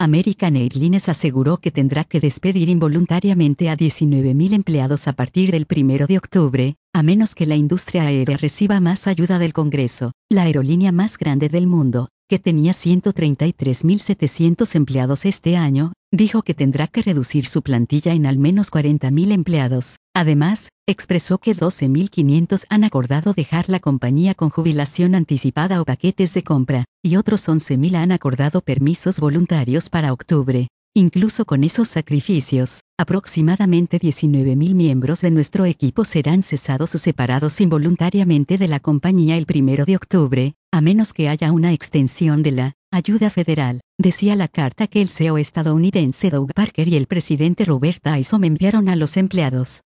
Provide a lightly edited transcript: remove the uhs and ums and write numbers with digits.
American Airlines aseguró que tendrá que despedir involuntariamente a 19.000 empleados a partir del 1 de octubre, a menos que la industria aérea reciba más ayuda del Congreso. La aerolínea más grande del mundo, que tenía 133.700 empleados este año, dijo que tendrá que reducir su plantilla en al menos 40.000 empleados. Además, expresó que 12.500 han acordado dejar la compañía con jubilación anticipada o paquetes de compra, y otros 11.000 han acordado permisos voluntarios para octubre. Incluso con esos sacrificios, aproximadamente 19.000 miembros de nuestro equipo serán cesados o separados involuntariamente de la compañía el 1 de octubre, a menos que haya una extensión de la ayuda federal, decía la carta que el CEO estadounidense Doug Parker y el presidente Robert Isom enviaron a los empleados.